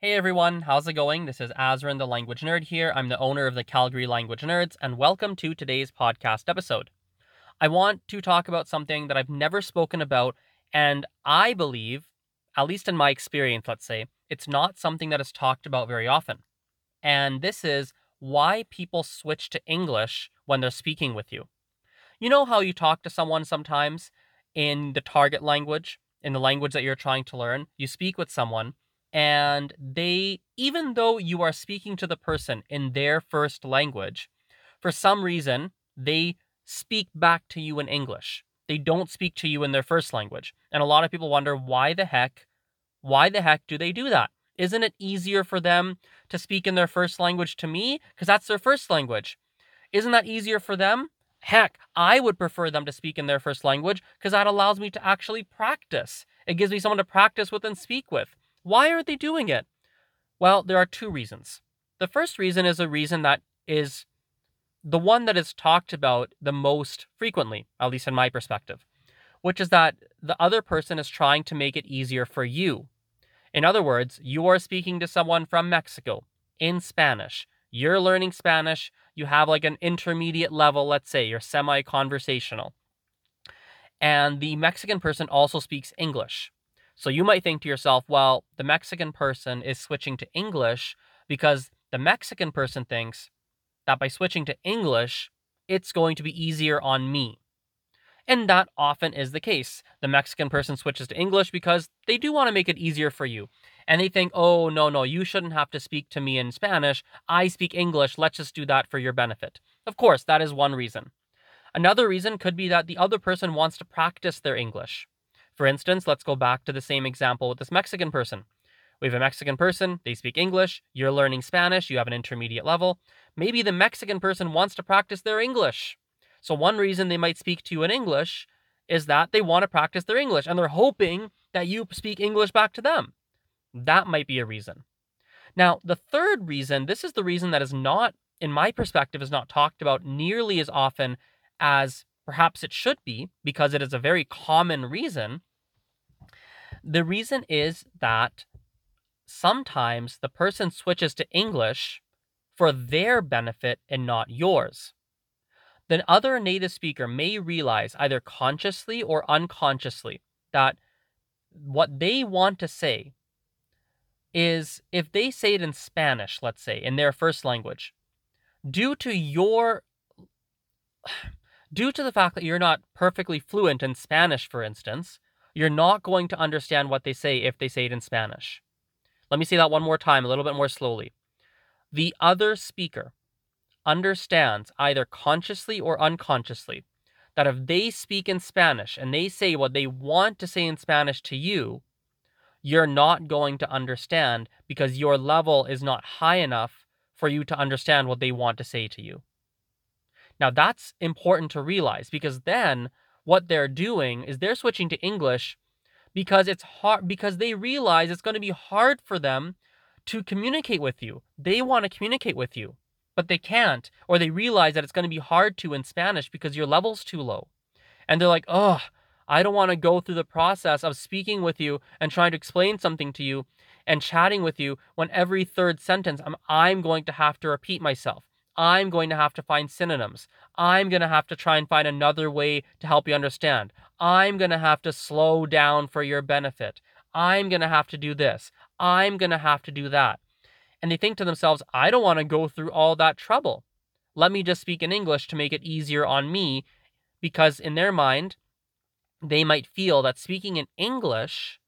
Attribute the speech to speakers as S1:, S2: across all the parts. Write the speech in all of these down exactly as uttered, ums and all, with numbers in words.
S1: Hey everyone, how's it going? This is Azrin the Language Nerd here. I'm the owner of the Calgary Language Nerds, and welcome to today's podcast episode. I want to talk about something that I've never spoken about, and I believe, at least in my experience, let's say, it's not something that is talked about very often. And this is why people switch to English when they're speaking with you. You know how you talk to someone sometimes in the target language, in the language that you're trying to learn? You speak with someone, and they, even though you are speaking to the person in their first language, for some reason, they speak back to you in English. They don't speak to you in their first language. And a lot of people wonder why the heck, why the heck do they do that? Isn't it easier for them to speak in their first language to me? Because that's their first language. Isn't that easier for them? Heck, I would prefer them to speak in their first language because that allows me to actually practice. It gives me someone to practice with and speak with. Why are they doing it? Well, there are two reasons. The first reason is a reason that is the one that is talked about the most frequently, at least in my perspective, which is that the other person is trying to make it easier for you. In other words, you are speaking to someone from Mexico in Spanish. You're learning Spanish. You have like an intermediate level, let's say, you're semi-conversational. And the Mexican person also speaks English. So you might think to yourself, well, the Mexican person is switching to English because the Mexican person thinks that by switching to English, it's going to be easier on me. And that often is the case. The Mexican person switches to English because they do want to make it easier for you. And they think, oh, no, no, you shouldn't have to speak to me in Spanish. I speak English. Let's just do that for your benefit. Of course, that is one reason. Another reason could be that the other person wants to practice their English. For instance, let's go back to the same example with this Mexican person. We have a Mexican person, they speak English, you're learning Spanish, you have an intermediate level. Maybe the Mexican person wants to practice their English. So one reason they might speak to you in English is that they want to practice their English and they're hoping that you speak English back to them. That might be a reason. Now, the third reason, this is the reason that is not, in my perspective, is not talked about nearly as often as perhaps it should be, because it is a very common reason. The reason is that sometimes the person switches to English for their benefit and not yours. The other native speaker may realize, either consciously or unconsciously, that what they want to say is, if they say it in Spanish, let's say, in their first language, due to your, due to the fact that you're not perfectly fluent in Spanish, for instance, you're not going to understand what they say if they say it in Spanish. Let me say that one more time, a little bit more slowly. The other speaker understands, either consciously or unconsciously, that if they speak in Spanish and they say what they want to say in Spanish to you, you're not going to understand because your level is not high enough for you to understand what they want to say to you. Now, that's important to realize, because then what they're doing is they're switching to English because it's hard, because they realize it's going to be hard for them to communicate with you. They want to communicate with you, but they can't, or they realize that it's going to be hard to in Spanish because your level's too low. And they're like, oh, I don't want to go through the process of speaking with you and trying to explain something to you and chatting with you when every third sentence I'm, I'm going to have to repeat myself. I'm going to have to find synonyms. I'm going to have to try and find another way to help you understand. I'm going to have to slow down for your benefit. I'm going to have to do this. I'm going to have to do that. And they think to themselves, I don't want to go through all that trouble. Let me just speak in English to make it easier on me, because in their mind, they might feel that speaking in English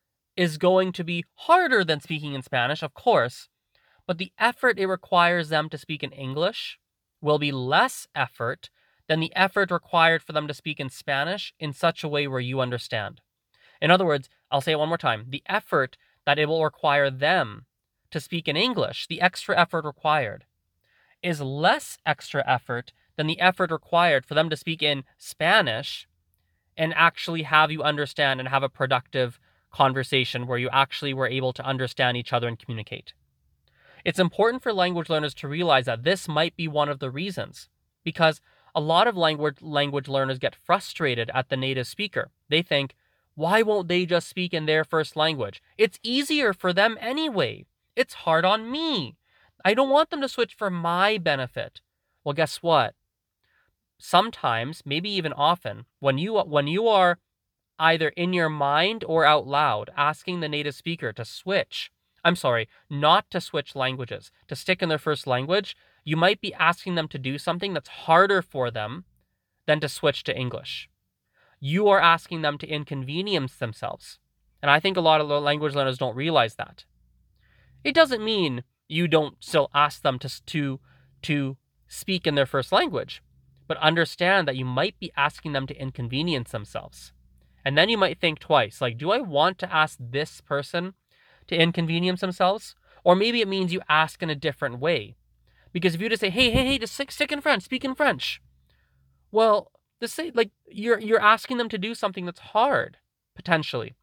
S1: is going to be harder than speaking in Spanish, of course, but the effort it requires them to speak in English will be less effort than the effort required for them to speak in Spanish in such a way where you understand. In other words, I'll say it one more time. The effort that it will require them to speak in English, the extra effort required, is less extra effort than the effort required for them to speak in Spanish and actually have you understand and have a productive conversation where you actually were able to understand each other and communicate. It's important for language learners to realize that this might be one of the reasons, because a lot of language language learners get frustrated at the native speaker. They think, why won't they just speak in their first language? It's easier for them anyway. It's hard on me. I don't want them to switch for my benefit. Well, guess what? Sometimes, maybe even often, when you when you are either in your mind or out loud asking the native speaker to switch, I'm sorry, not to switch languages, to stick in their first language, you might be asking them to do something that's harder for them than to switch to English. You are asking them to inconvenience themselves. And I think a lot of language learners don't realize that. It doesn't mean you don't still ask them to, to, to speak in their first language, but understand that you might be asking them to inconvenience themselves. And then you might think twice, like, do I want to ask this person to inconvenience themselves? Or maybe it means you ask in a different way. Because if you just say, hey, hey, hey, just stick, stick in French, speak in French. Well, just say, like, you're you're asking them to do something that's hard, potentially.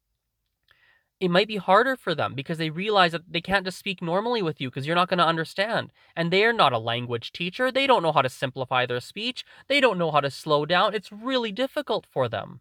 S1: It might be harder for them because they realize that they can't just speak normally with you because you're not going to understand. And they're not a language teacher. They don't know how to simplify their speech. They don't know how to slow down. It's really difficult for them.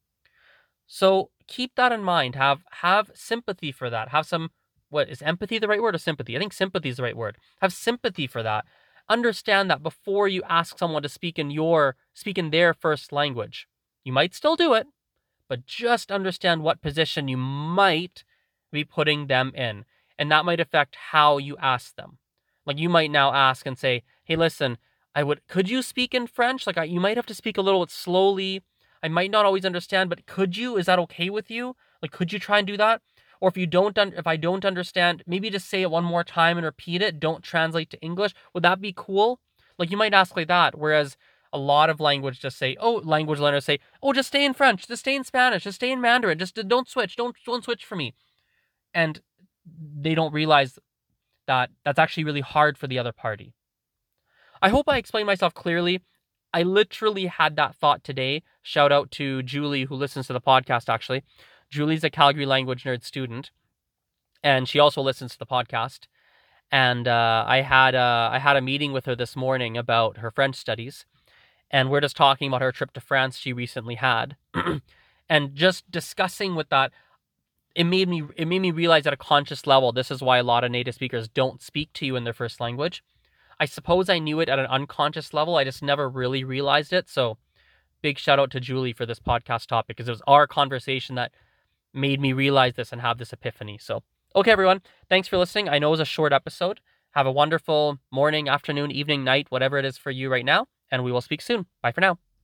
S1: So keep that in mind. Have have sympathy for that. Have some, what is empathy the right word or sympathy? I think sympathy is the right word. Have sympathy for that. Understand that before you ask someone to speak in your speak in their first language. You might still do it, but just understand what position you might be putting them in. And that might affect how you ask them. Like you might now ask and say, hey, listen, I would, could you speak in French? Like I, you might have to speak a little bit slowly. I might not always understand, but could you, is that okay with you? Like, could you try and do that? Or if you don't, un- if I don't understand, maybe just say it one more time and repeat it. Don't translate to English. Would that be cool? Like you might ask like that. Whereas a lot of language just say, oh, language learners say, oh, just stay in French, just stay in Spanish, just stay in Mandarin, just don't switch, don't don't switch for me. And they don't realize that that's actually really hard for the other party. I hope I explained myself clearly. I literally had that thought today. Shout out to Julie, who listens to the podcast, actually. Julie's a Calgary Language Nerd student, and she also listens to the podcast. And uh, I had a, I had a meeting with her this morning about her French studies, and we're just talking about her trip to France she recently had. And just discussing with that, it made me it made me realize at a conscious level, this is why a lot of native speakers don't speak to you in their first language. I suppose I knew it at an unconscious level. I just never really realized it. So big shout out to Julie for this podcast topic, because it was our conversation that made me realize this and have this epiphany. So, okay, everyone, thanks for listening. I know it was a short episode. Have a wonderful morning, afternoon, evening, night, whatever it is for you right now, and we will speak soon. Bye for now.